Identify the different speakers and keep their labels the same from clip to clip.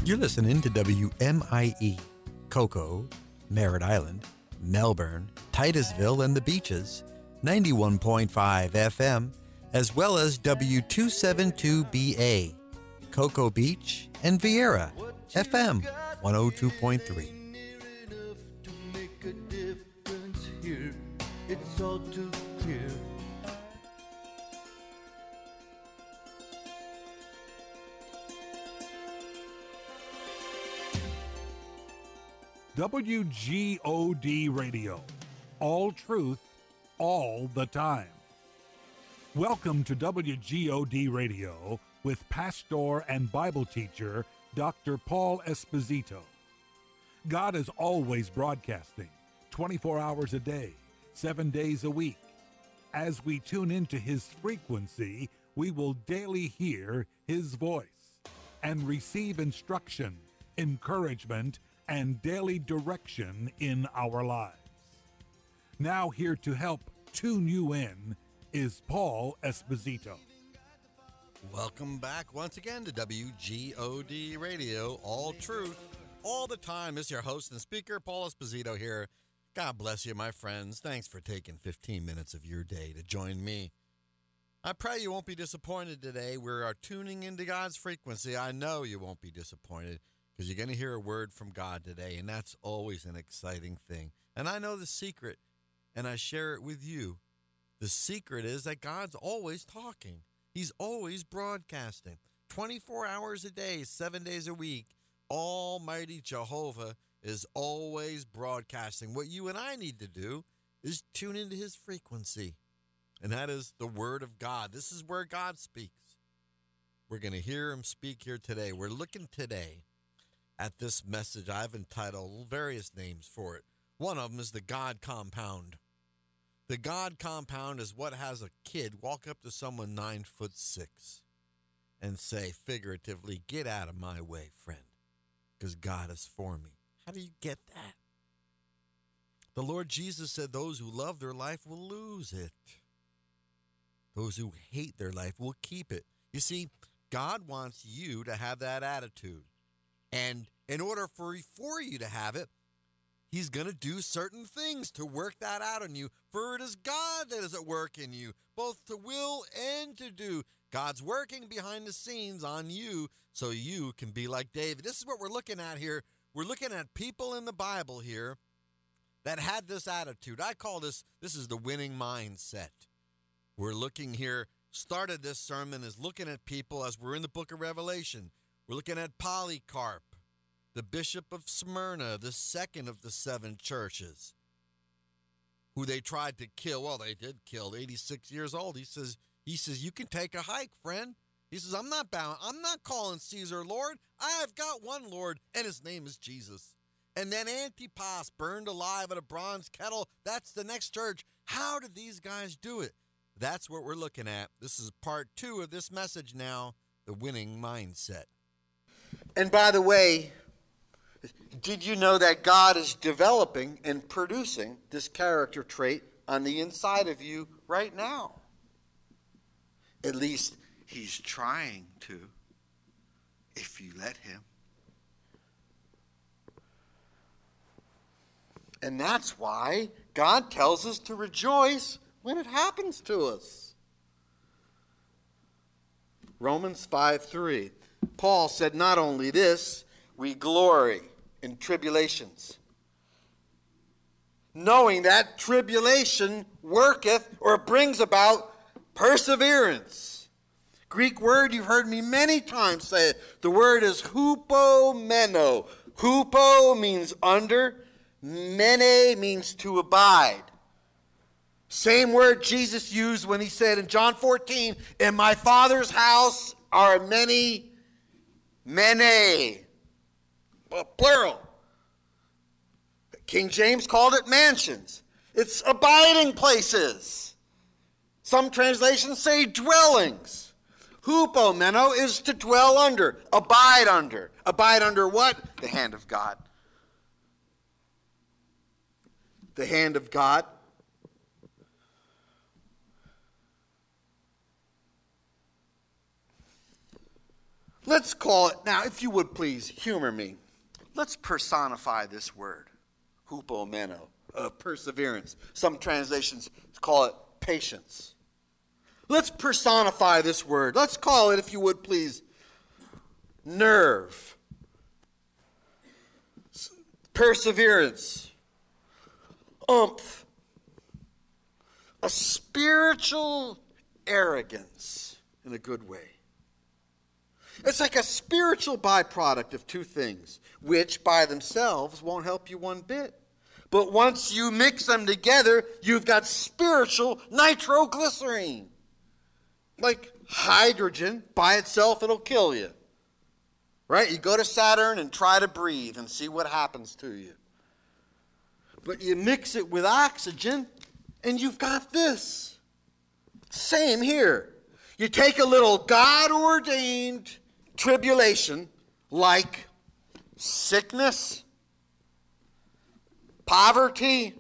Speaker 1: You're listening to WMIE, Cocoa, Merritt Island, Melbourne, Titusville, and the Beaches, 91.5 FM, as well as W272BA, Cocoa Beach, and Vieira, FM 102.3.
Speaker 2: It's all too clear.
Speaker 3: WGOD Radio. All truth, all the time. Welcome to WGOD Radio with pastor and Bible teacher Dr. Paul Esposito. God is always broadcasting 24 hours a day, 7 days a week. As we tune into his frequency, we will daily hear his voice and receive instruction, encouragement, and daily direction in our lives. Now here to help tune you in is Paul Esposito.
Speaker 4: Welcome back once again to WGOD Radio, all truth, all the time. This is your host and speaker, Paul Esposito here. God bless you, my friends. Thanks for taking 15 minutes of your day to join me. I pray you won't be disappointed today. We are tuning into God's frequency. I know you won't be disappointed because you're going to hear a word from God today, and that's always an exciting thing. And I know the secret, and I share it with you. The secret is that God's always talking. He's always broadcasting. 24 hours a day, 7 days a week. Almighty Jehovah is always broadcasting. What you and I need to do is tune into his frequency, and that is the Word of God. This is where God speaks. We're going to hear him speak here today. We're looking today at this message. I've entitled various names for it. One of them is the God Compound. The God Compound is what has a kid walk up to someone 9'6" and say figuratively, "Get out of my way, friend, because God is for me." How do you get that? The Lord Jesus said those who love their life will lose it. Those who hate their life will keep it. You see, God wants you to have that attitude. And in order for you to have it, he's going to do certain things to work that out in you. For it is God that is at work in you, both to will and to do. God's working behind the scenes on you so you can be like David. This is what we're looking at here. We're looking at people in the Bible here that had this attitude. I call this is the winning mindset. We're looking here, started this sermon as looking at people as we're in the book of Revelation. We're looking at Polycarp, the bishop of Smyrna, the second of the seven churches, who they tried to kill. Well, they did kill, 86 years old. He says, you can take a hike, friend. He says, I'm not bound. I'm not calling Caesar Lord. I've got one Lord, and his name is Jesus. And then Antipas burned alive at a bronze kettle. That's the next church. How did these guys do it? That's what we're looking at. This is part 2 of this message now, the winning mindset.
Speaker 2: And by the way, did you know that God is developing and producing this character trait on the inside of you right now? At least he's trying to, if you let him. And that's why God tells us to rejoice when it happens to us. Romans 5:3. Paul said, not only this, we glory in tribulations, knowing that tribulation worketh or brings about perseverance. Greek word, you've heard me many times say it. The word is hupomeno. Hupo means under. Mene means to abide. Same word Jesus used when he said in John 14, in my Father's house are many, well, plural. King James called it mansions. It's abiding places. Some translations say dwellings. Hupomeno is to dwell under, abide under. Abide under what? The hand of God. The hand of God. Let's call it, now if you would please humor me, let's personify this word, hupomeno, perseverance. Some translations call it patience. Let's personify this word. Let's call it, if you would please, nerve, perseverance, oomph, a spiritual arrogance in a good way. It's like a spiritual byproduct of two things, which by themselves won't help you one bit. But once you mix them together, you've got spiritual nitroglycerine. Like hydrogen by itself, it'll kill you. Right? You go to Saturn and try to breathe and see what happens to you. But you mix it with oxygen and you've got this. Same here. You take a little God-ordained tribulation like sickness, poverty,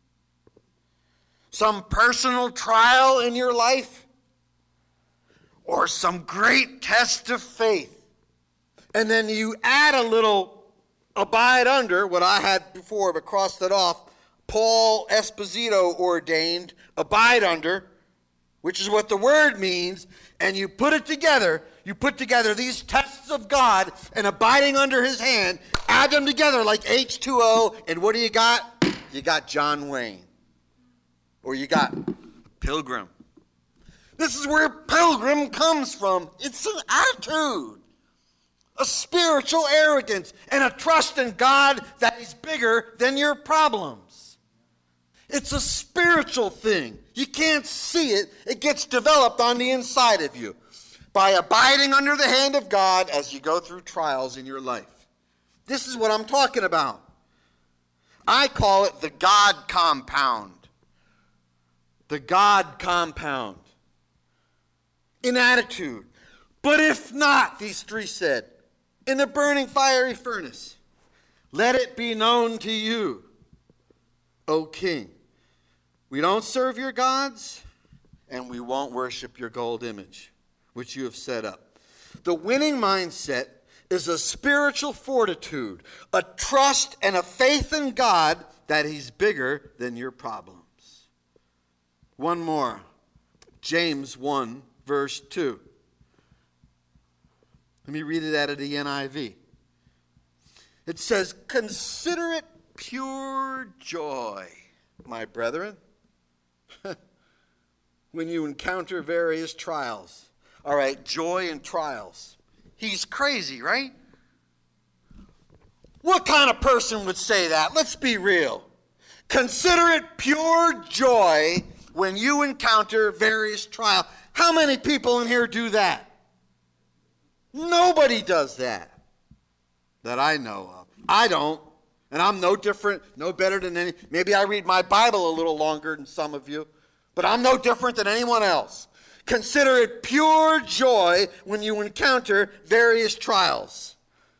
Speaker 2: some personal trial in your life, or some great test of faith. And then you add a little abide under, what I had before but crossed it off, Paul Esposito ordained abide under, which is what the word means, and you put it together. You put together these tests of God and abiding under his hand, add them together like H2O, and what do you got? You got John Wayne. Or you got Pilgrim. This is where Pilgrim comes from. It's an attitude, a spiritual arrogance, and a trust in God that is bigger than your problems. It's a spiritual thing. You can't see it. It gets developed on the inside of you by abiding under the hand of God as you go through trials in your life. This is what I'm talking about. I call it the God compound. The God compound. In attitude. But if not, these three said, in the burning fiery furnace, let it be known to you, O king, we don't serve your gods, and we won't worship your gold image, which you have set up. The winning mindset is a spiritual fortitude, a trust and a faith in God that he's bigger than your problems. One more. James 1, verse 2. Let me read it out of the NIV. It says, consider it pure joy, my brethren, when you encounter various trials. All right, joy and trials. He's crazy, right? What kind of person would say that? Let's be real. Consider it pure joy when you encounter various trials. How many people in here do that? Nobody does that I know of. I don't. And I'm no different, no better than any. Maybe I read my Bible a little longer than some of you, but I'm no different than anyone else. Consider it pure joy when you encounter various trials.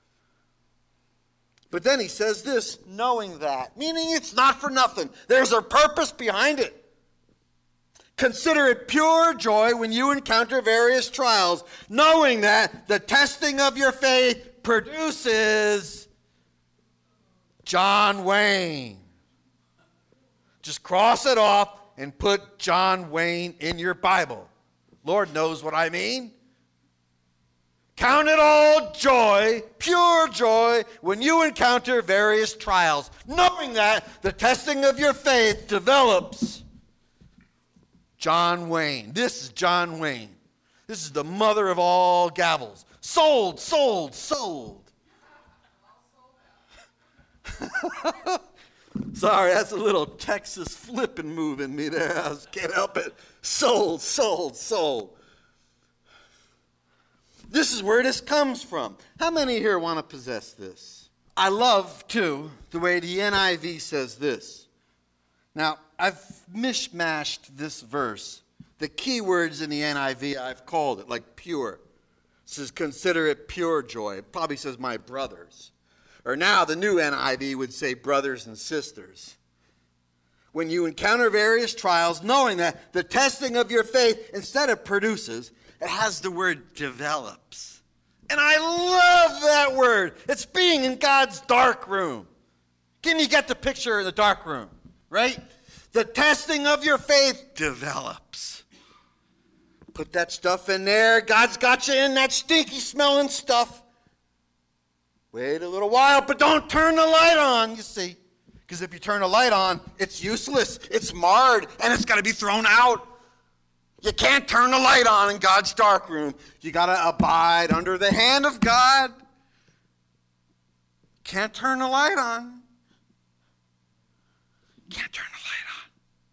Speaker 2: But then he says this, knowing that, meaning it's not for nothing. There's a purpose behind it. Consider it pure joy when you encounter various trials, knowing that the testing of your faith produces John Wayne. Just cross it off and put John Wayne in your Bible. Lord knows what I mean. Count it all joy, pure joy, when you encounter various trials, knowing that the testing of your faith develops John Wayne. This is John Wayne. This is the mother of all gavels. Sold, sold, sold. Sorry, that's a little Texas flipping move in me there. I can't help it. Sold, sold, sold. This is where this comes from. How many here want to possess this? I love, too, the way the NIV says this. Now, I've mishmashed this verse. The key words in the NIV, I've called it, like pure. It says, consider it pure joy. It probably says, my brothers. Or now the new NIV would say, brothers and sisters. When you encounter various trials, knowing that the testing of your faith, instead of produces, it has the word develops. And I love that word. It's being in God's dark room. Can you get the picture of the dark room, right? The testing of your faith develops. Put that stuff in there. God's got you in that stinky smelling stuff. Wait a little while, but don't turn the light on, you see. Because if you turn the light on, it's useless, it's marred, and it's got to be thrown out. You can't turn the light on in God's dark room. You got to abide under the hand of God. Can't turn the light on. Can't turn the light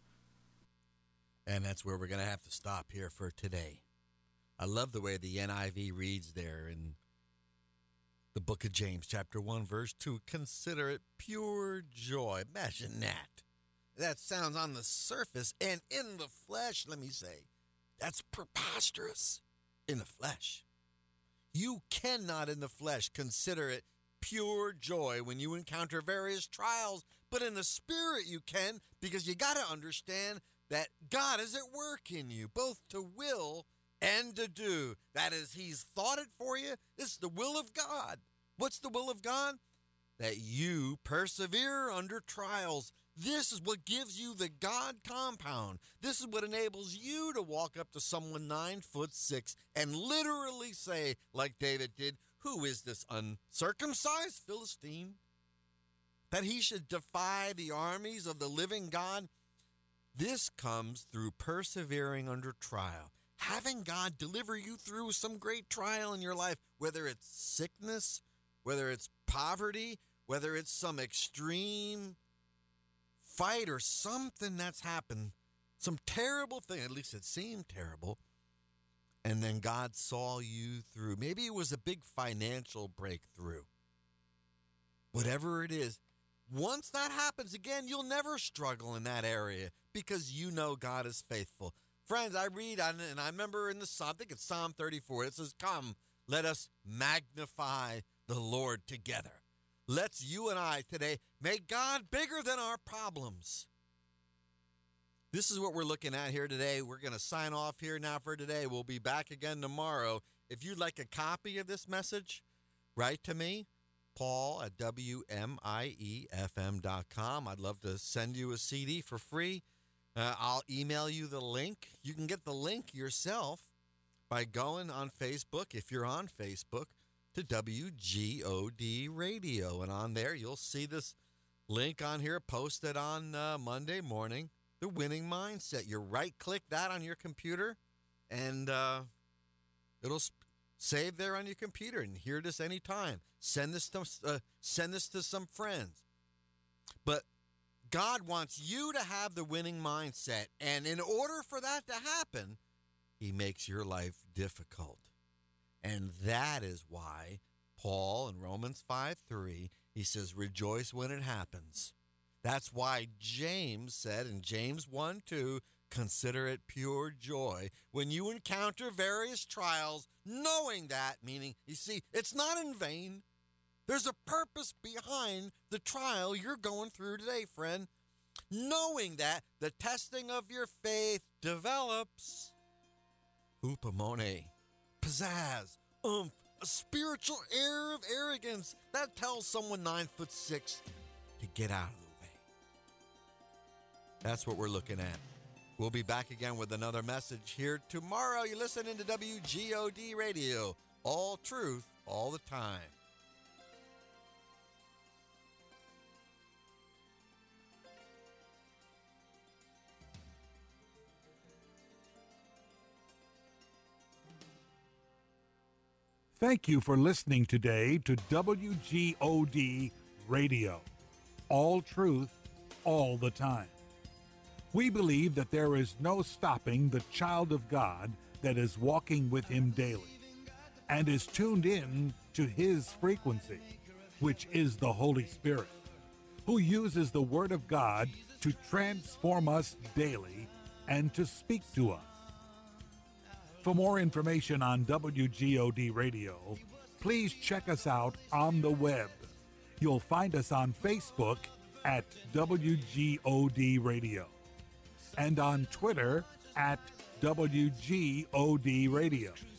Speaker 2: on.
Speaker 4: And that's where we're going to have to stop here for today. I love the way the NIV reads there in the book of James, chapter 1, verse 2. Consider it pure joy. Imagine that. That sounds on the surface and in the flesh, let me say. That's preposterous in the flesh. You cannot in the flesh consider it pure joy when you encounter various trials, but in the spirit you can, because you got to understand that God is at work in you, both to will and to do. That is, he's thought it for you. It's the will of God. What's the will of God? That you persevere under trials. This is what gives you the God compound. This is what enables you to walk up to someone 9'6" and literally say, like David did, who is this uncircumcised Philistine, that he should defy the armies of the living God? This comes through persevering under trial. Having God deliver you through some great trial in your life, whether it's sickness, whether it's poverty, whether it's some extreme fight or something that's happened, some terrible thing, at least it seemed terrible, and then God saw you through. Maybe it was a big financial breakthrough. Whatever it is, once that happens again, you'll never struggle in that area because you know God is faithful. Friends, I read, and I remember in the Psalm, I think it's Psalm 34, it says, come, let us magnify the Lord together. Let's you and I today make God bigger than our problems. This is what we're looking at here today. We're going to sign off here now for today. We'll be back again tomorrow. If you'd like a copy of this message, write to me, Paul at WMIEFM.com. I'd love to send you a CD for free. I'll email you the link. You can get the link yourself by going on Facebook, if you're on Facebook, to WGOD Radio. And on there, you'll see this link on here posted on Monday morning, The Winning Mindset. You right-click that on your computer, and it'll save there on your computer and hear this anytime. Send this to some friends. But God wants you to have the winning mindset, and in order for that to happen, he makes your life difficult. And that is why Paul in Romans 5:3, he says, rejoice when it happens. That's why James said in James 1:2, consider it pure joy when you encounter various trials, knowing that, meaning, you see, it's not in vain. There's a purpose behind the trial you're going through today, friend. Knowing that the testing of your faith develops hupomone, pizzazz, a spiritual air of arrogance that tells someone 9'6" to get out of the way. That's what we're looking at. We'll be back again with another message here tomorrow. You're listening to WGOD Radio, all truth, all the time.
Speaker 3: Thank you for listening today to WGOD Radio. All truth, all the time. We believe that there is no stopping the child of God that is walking with him daily and is tuned in to his frequency, which is the Holy Spirit, who uses the Word of God to transform us daily and to speak to us. For more information on WGOD Radio, please check us out on the web. You'll find us on Facebook at WGOD Radio and on Twitter at WGOD Radio.